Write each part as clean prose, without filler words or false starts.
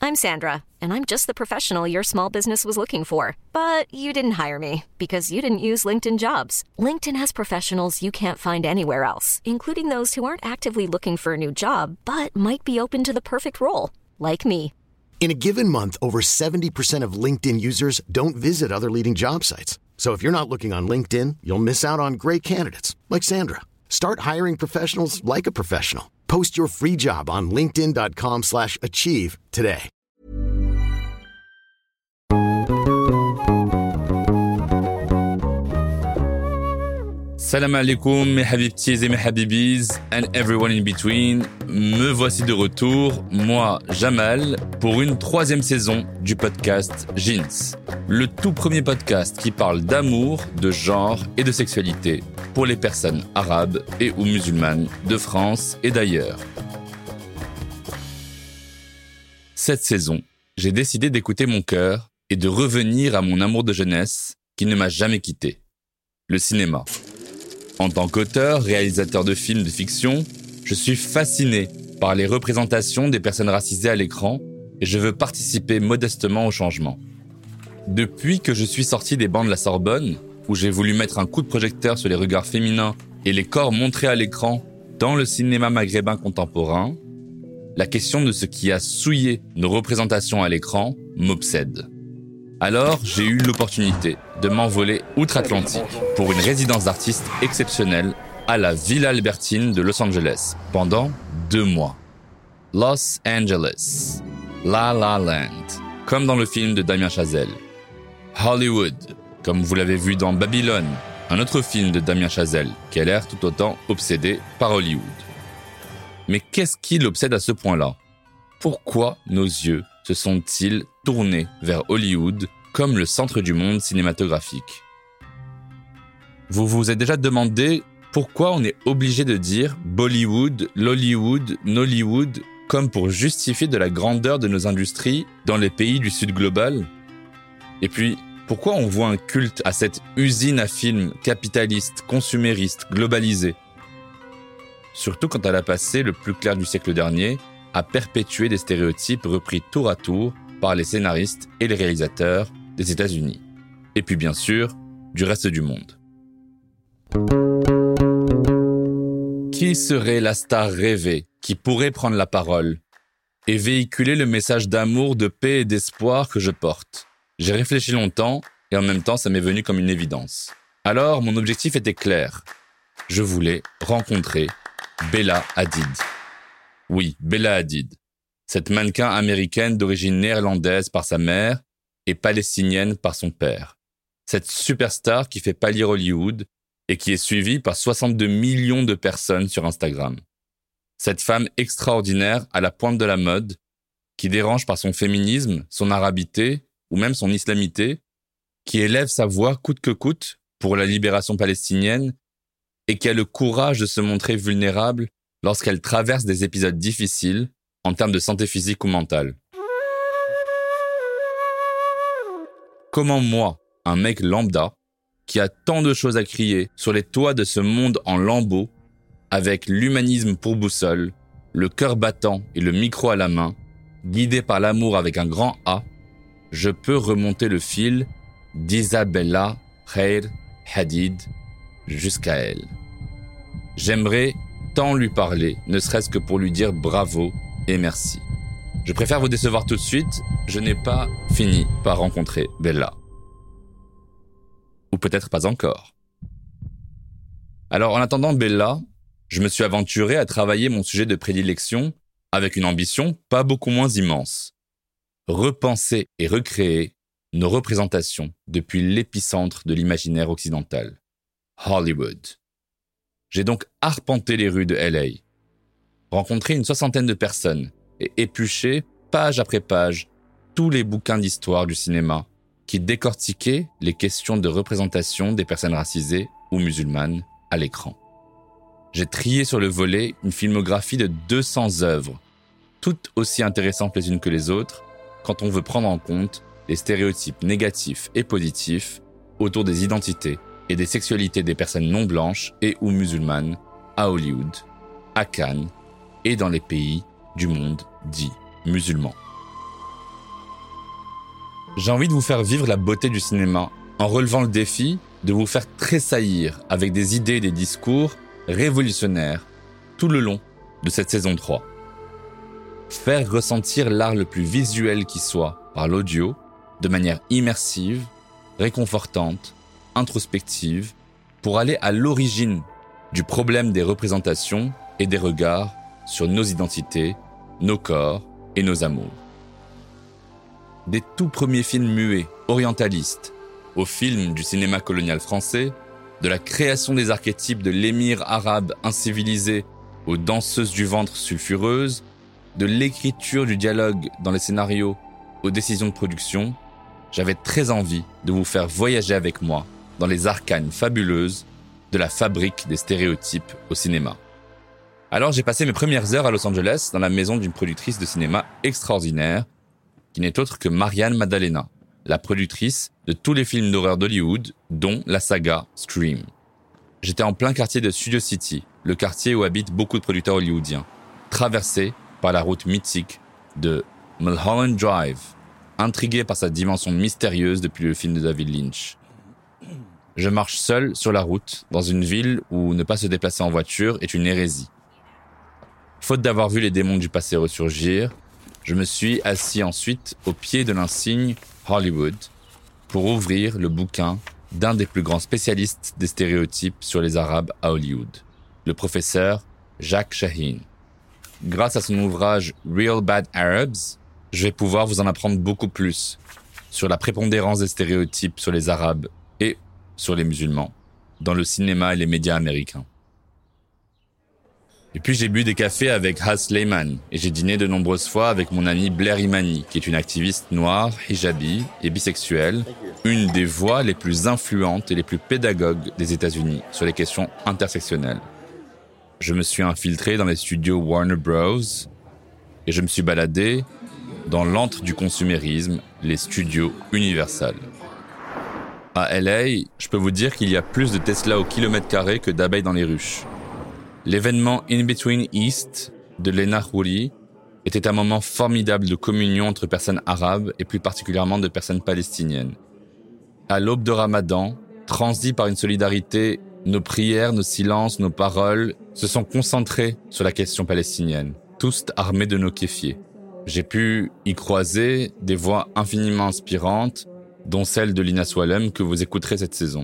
I'm Sandra, and I'm just the professional your small business was looking for. But you didn't hire me because you didn't use LinkedIn Jobs. LinkedIn has professionals you can't find anywhere else, including those who aren't actively looking for a new job, but might be open to the perfect role, like me. In a given month, over 70% of LinkedIn users don't visit other leading job sites. So if you're not looking on LinkedIn, you'll miss out on great candidates like Sandra. Start hiring professionals like a professional. Post your free job on linkedin.com/achieve today. Salam alaikum mes habibtis et mes habibis and everyone in between. Me voici de retour, moi Jamal, pour une 3e saison du podcast Jeans. Le tout premier podcast qui parle d'amour, de genre et de sexualité pour les personnes arabes et ou musulmanes de France et d'ailleurs. Cette saison, j'ai décidé d'écouter mon cœur et de revenir à mon amour de jeunesse qui ne m'a jamais quitté. Le cinéma. En tant qu'auteur, réalisateur de films de fiction, je suis fasciné par les représentations des personnes racisées à l'écran et je veux participer modestement au changement. Depuis que je suis sorti des bancs de la Sorbonne, où j'ai voulu mettre un coup de projecteur sur les regards féminins et les corps montrés à l'écran dans le cinéma maghrébin contemporain, la question de ce qui a souillé nos représentations à l'écran m'obsède. Alors, j'ai eu l'opportunité de m'envoler outre-Atlantique pour une résidence d'artiste exceptionnelle à la Villa Albertine de Los Angeles pendant 2 mois. Los Angeles, La La Land, comme dans le film de Damien Chazelle. Hollywood, comme vous l'avez vu dans Babylone, un autre film de Damien Chazelle qui a l'air tout autant obsédé par Hollywood. Mais qu'est-ce qui l'obsède à ce point-là ? Pourquoi nos yeux se sont-ils tournés vers Hollywood comme le centre du monde cinématographique ? Vous vous êtes déjà demandé pourquoi on est obligé de dire Bollywood, Lollywood, Nollywood, comme pour justifier de la grandeur de nos industries dans les pays du Sud global ? Et puis, pourquoi on voit un culte à cette usine à films capitaliste, consumériste, globalisée ? Surtout quand elle a passé le plus clair du siècle dernier à perpétuer des stéréotypes repris tour à tour par les scénaristes et les réalisateurs des États-Unis. Et puis bien sûr, du reste du monde. Qui serait la star rêvée qui pourrait prendre la parole et véhiculer le message d'amour, de paix et d'espoir que je porte ? J'ai réfléchi longtemps et en même temps ça m'est venu comme une évidence. Alors mon objectif était clair. Je voulais rencontrer Bella Hadid. Oui, Bella Hadid. Cette mannequin américaine d'origine néerlandaise par sa mère et palestinienne par son père. Cette superstar qui fait pâlir Hollywood et qui est suivie par 62 millions de personnes sur Instagram. Cette femme extraordinaire à la pointe de la mode, qui dérange par son féminisme, son arabité ou même son islamité, qui élève sa voix coûte que coûte pour la libération palestinienne et qui a le courage de se montrer vulnérable lorsqu'elle traverse des épisodes difficiles en termes de santé physique ou mentale. Comment moi, un mec lambda, qui a tant de choses à crier sur les toits de ce monde en lambeaux, avec l'humanisme pour boussole, le cœur battant et le micro à la main, guidé par l'amour avec un grand A, je peux remonter le fil d'Isabella Khair Hadid jusqu'à elle. J'aimerais tant lui parler, ne serait-ce que pour lui dire bravo et merci. Je préfère vous décevoir tout de suite, je n'ai pas fini par rencontrer Bella. Ou peut-être pas encore. Alors en attendant Bella, je me suis aventuré à travailler mon sujet de prédilection avec une ambition pas beaucoup moins immense. Repenser et recréer nos représentations depuis l'épicentre de l'imaginaire occidental, Hollywood. J'ai donc arpenté les rues de LA, rencontré une 60aine de personnes et épluché, page après page, tous les bouquins d'histoire du cinéma qui décortiquaient les questions de représentation des personnes racisées ou musulmanes à l'écran. J'ai trié sur le volet une filmographie de 200 œuvres, toutes aussi intéressantes les unes que les autres, quand on veut prendre en compte les stéréotypes négatifs et positifs autour des identités et des sexualités des personnes non blanches et ou musulmanes à Hollywood, à Cannes et dans les pays du monde dit musulman. J'ai envie de vous faire vivre la beauté du cinéma en relevant le défi de vous faire tressaillir avec des idées et des discours révolutionnaires tout le long de cette saison 3. Faire ressentir l'art le plus visuel qui soit par l'audio de manière immersive, réconfortante, introspective, pour aller à l'origine du problème des représentations et des regards sur nos identités, nos corps et nos amours. Des tout premiers films muets, orientalistes, aux films du cinéma colonial français, de la création des archétypes de l'émir arabe incivilisé aux danseuses du ventre sulfureuses, de l'écriture du dialogue dans les scénarios aux décisions de production, j'avais très envie de vous faire voyager avec moi dans les arcanes fabuleuses de la fabrique des stéréotypes au cinéma. Alors j'ai passé mes premières heures à Los Angeles dans la maison d'une productrice de cinéma extraordinaire, qui n'est autre que Marianne Maddalena, la productrice de tous les films d'horreur d'Hollywood, dont la saga Scream. J'étais en plein quartier de Studio City, le quartier où habitent beaucoup de producteurs hollywoodiens, traversé par la route mythique de Mulholland Drive, intrigué par sa dimension mystérieuse depuis le film de David Lynch. Je marche seul sur la route, dans une ville où ne pas se déplacer en voiture est une hérésie. Faute d'avoir vu les démons du passé ressurgir, je me suis assis ensuite au pied de l'insigne Hollywood pour ouvrir le bouquin d'un des plus grands spécialistes des stéréotypes sur les Arabes à Hollywood, le professeur Jacques Shaheen. Grâce à son ouvrage Real Bad Arabs, je vais pouvoir vous en apprendre beaucoup plus sur la prépondérance des stéréotypes sur les Arabes et sur les musulmans dans le cinéma et les médias américains. Et puis j'ai bu des cafés avec Haz Sleiman et j'ai dîné de nombreuses fois avec mon amie Blair Imani, qui est une activiste noire, hijabi et bisexuelle, une des voix les plus influentes et les plus pédagogues des États-Unis sur les questions intersectionnelles. Je me suis infiltré dans les studios Warner Bros. Et je me suis baladé dans l'antre du consumérisme, les studios Universal. À LA, je peux vous dire qu'il y a plus de Tesla au kilomètre carré que d'abeilles dans les ruches. L'événement In Between East de Lena Khoury était un moment formidable de communion entre personnes arabes et plus particulièrement de personnes palestiniennes. À l'aube de Ramadan, transis par une solidarité, nos prières, nos silences, nos paroles se sont concentrés sur la question palestinienne, tous armés de nos kéfiers. J'ai pu y croiser des voix infiniment inspirantes, dont celle de Lina Swalem que vous écouterez cette saison.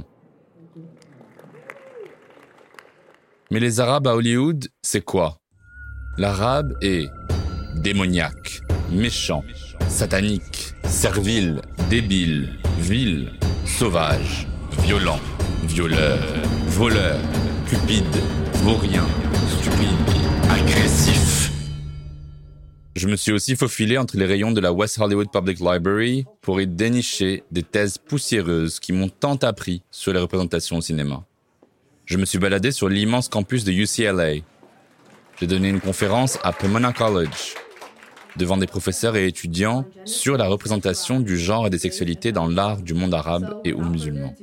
Mais les Arabes à Hollywood, c'est quoi ? L'Arabe est démoniaque, méchant, satanique, servile, débile, vil, sauvage, violent, violeur, voleur, cupide, vaurien, stupide, agressif. Je me suis aussi faufilé entre les rayons de la West Hollywood Public Library pour y dénicher des thèses poussiéreuses qui m'ont tant appris sur les représentations au cinéma. Je me suis baladé sur l'immense campus de UCLA. J'ai donné une conférence à Pomona College devant des professeurs et étudiants sur la représentation du genre et des sexualités dans l'art du monde arabe et ou musulman.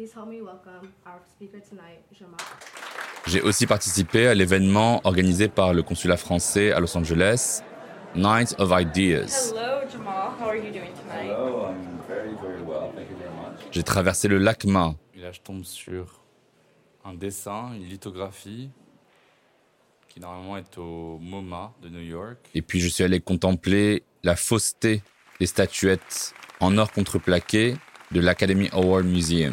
J'ai aussi participé à l'événement organisé par le consulat français à Los Angeles, Night of Ideas. Hello, Jamal. How are you doing tonight? Hello, I'm very, very well. Thank you very much. J'ai traversé le LACMA. Et là, je tombe sur un dessin, une lithographie, qui normalement est au MoMA de New York. Et puis, je suis allé contempler la fausseté des statuettes en or contreplaqué de l'Academy Award Museum.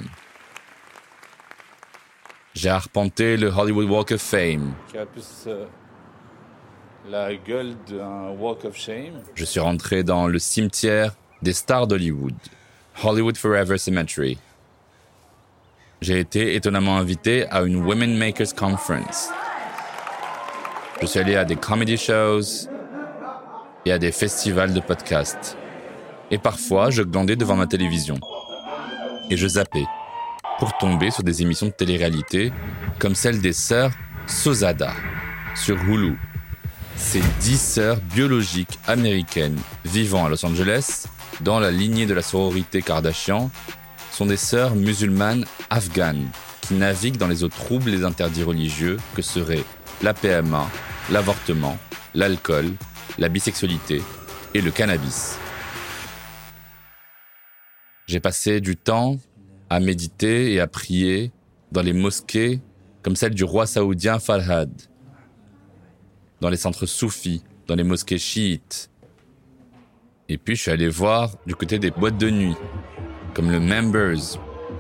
J'ai arpenté le Hollywood Walk of Fame, qui a plus la gueule d'un Walk of Shame. Je suis rentré dans le cimetière des stars d'Hollywood, Hollywood Forever Cemetery. J'ai été étonnamment invité à une Women Makers Conference. Je suis allé à des comedy shows et à des festivals de podcasts. Et parfois, je glandais devant ma télévision. Et je zappais pour tomber sur des émissions de télé-réalité comme celle des sœurs Sozada sur Hulu. Ces 10 sœurs biologiques américaines vivant à Los Angeles, dans la lignée de la sororité Kardashian, sont des sœurs musulmanes afghanes qui naviguent dans les eaux troubles et interdits religieux que seraient la PMA, l'avortement, l'alcool, la bisexualité et le cannabis. J'ai passé du temps à méditer et à prier dans les mosquées comme celle du roi saoudien Farhad, dans les centres soufis, dans les mosquées chiites. Et puis je suis allé voir du côté des boîtes de nuit, comme le Members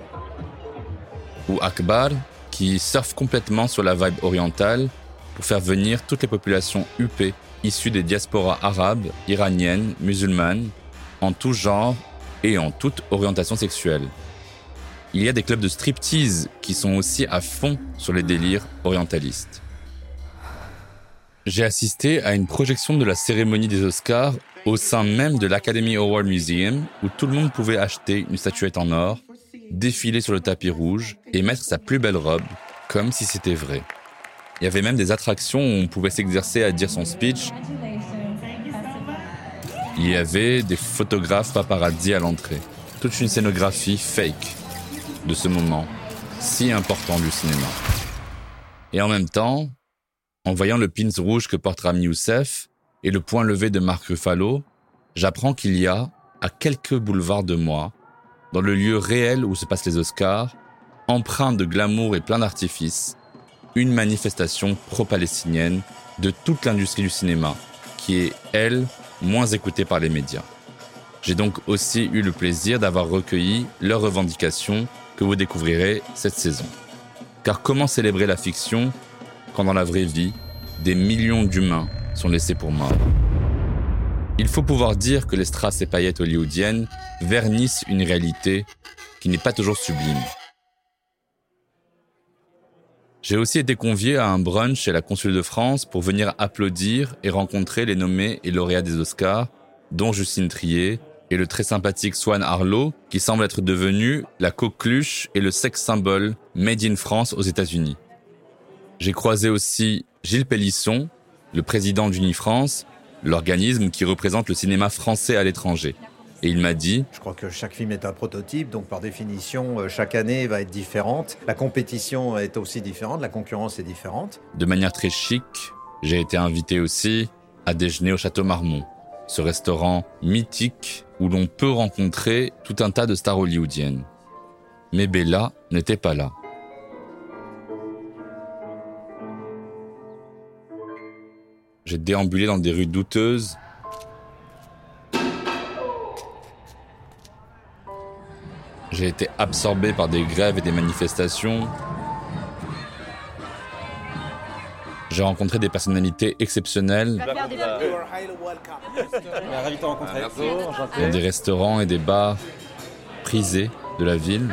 ou Akbar, qui surfent complètement sur la vibe orientale pour faire venir toutes les populations huppées issues des diasporas arabes, iraniennes, musulmanes, en tout genre et en toute orientation sexuelle. Il y a des clubs de striptease qui sont aussi à fond sur les délires orientalistes. J'ai assisté à une projection de la cérémonie des Oscars au sein même de l'Academy Award Museum, où tout le monde pouvait acheter une statuette en or, défiler sur le tapis rouge et mettre sa plus belle robe, comme si c'était vrai. Il y avait même des attractions où on pouvait s'exercer à dire son speech. Il y avait des photographes paparazzi à l'entrée. Toute une scénographie fake de ce moment si important du cinéma. Et en même temps, en voyant le pins rouge que porte Ramy Youssef et le poing levé de Mark Ruffalo, j'apprends qu'il y a, à quelques boulevards de moi, dans le lieu réel où se passent les Oscars, empreint de glamour et plein d'artifices, une manifestation pro-palestinienne de toute l'industrie du cinéma, qui est, elle, moins écoutée par les médias. J'ai donc aussi eu le plaisir d'avoir recueilli leurs revendications que vous découvrirez cette saison. Car comment célébrer la fiction quand dans la vraie vie, des millions d'humains sont laissés pour morts? Il faut pouvoir dire que les strass et paillettes hollywoodiennes vernissent une réalité qui n'est pas toujours sublime. J'ai aussi été convié à un brunch chez la Consul de France pour venir applaudir et rencontrer les nommés et lauréats des Oscars, dont Justine Triet et le très sympathique Swan Arlo, qui semble être devenu la coqueluche et le sex symbole made in France aux États-Unis. J'ai croisé aussi Gilles Pélisson, le président d'Unifrance, l'organisme qui représente le cinéma français à l'étranger. Et il m'a dit... Je crois que chaque film est un prototype, donc par définition, chaque année va être différente. La compétition est aussi différente, la concurrence est différente. De manière très chic, j'ai été invité aussi à déjeuner au Château Marmont, ce restaurant mythique où l'on peut rencontrer tout un tas de stars hollywoodiennes. Mais Bella n'était pas là. J'ai déambulé dans des rues douteuses. J'ai été absorbé par des grèves et des manifestations. J'ai rencontré des personnalités exceptionnelles dans des restaurants et des bars prisés de la ville.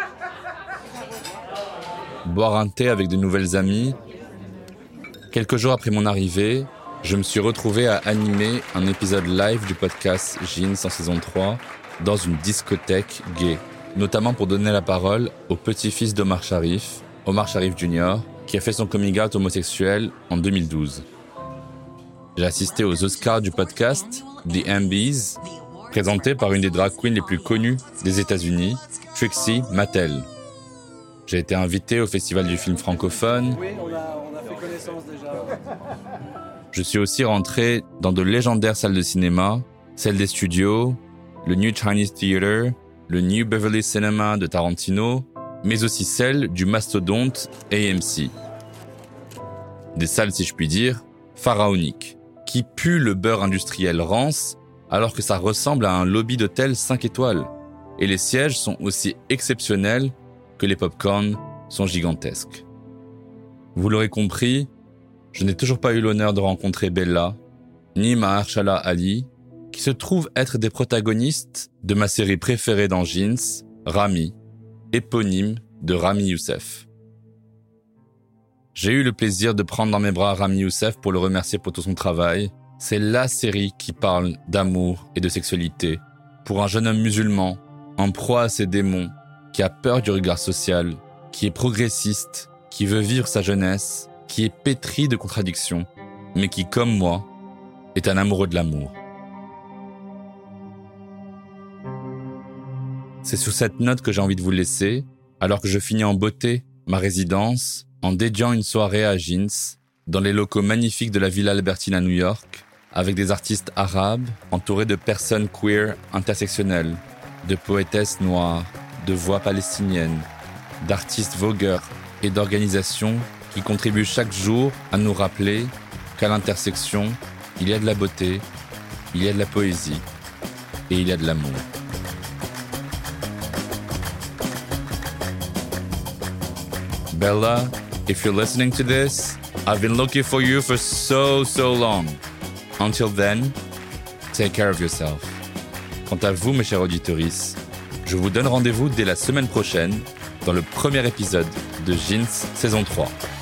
Boire un thé avec de nouvelles amies. Quelques jours après mon arrivée, je me suis retrouvé à animer un épisode live du podcast Jeans en saison 3 dans une discothèque gay, notamment pour donner la parole au petit-fils d'Omar Sharif, Omar Sharif Jr., qui a fait son coming out homosexuel en 2012. J'ai assisté aux Oscars du podcast The Ambies, présenté par une des drag queens les plus connues des États-Unis, Trixie Mattel. J'ai été invité au Festival du film francophone. Oui, on a fait connaissance déjà. Je suis aussi rentré dans de légendaires salles de cinéma, celles des studios, le New Chinese Theatre, le New Beverly Cinema de Tarantino, mais aussi celles du mastodonte AMC. Des salles, si je puis dire, pharaoniques, qui puent le beurre industriel rance, alors que ça ressemble à un lobby d'hôtel 5 étoiles. Et les sièges sont aussi exceptionnels que les pop-corns sont gigantesques. Vous l'aurez compris, je n'ai toujours pas eu l'honneur de rencontrer Bella, ni Mahershala Ali, qui se trouvent être des protagonistes de ma série préférée dans Jeans, Ramy, éponyme de Ramy Youssef. J'ai eu le plaisir de prendre dans mes bras Ramy Youssef pour le remercier pour tout son travail. C'est la série qui parle d'amour et de sexualité pour un jeune homme musulman, en proie à ses démons, qui a peur du regard social, qui est progressiste, qui veut vivre sa jeunesse, qui est pétri de contradictions, mais qui, comme moi, est un amoureux de l'amour. C'est sur cette note que j'ai envie de vous laisser, alors que je finis en beauté ma résidence, en dédiant une soirée à Jeans, dans les locaux magnifiques de la Villa Albertine à New York, avec des artistes arabes, entourés de personnes queer intersectionnelles, de poétesses noires, de voix palestiniennes, d'artistes vogueurs et d'organisations qui contribuent chaque jour à nous rappeler qu'à l'intersection, il y a de la beauté, il y a de la poésie et il y a de l'amour. Bella, if you're listening to this, I've been looking for you for so long. Until then, take care of yourself. Quant à vous, mes chers auditeurs, je vous donne rendez-vous dès la semaine prochaine dans le premier épisode de Jeans saison 3.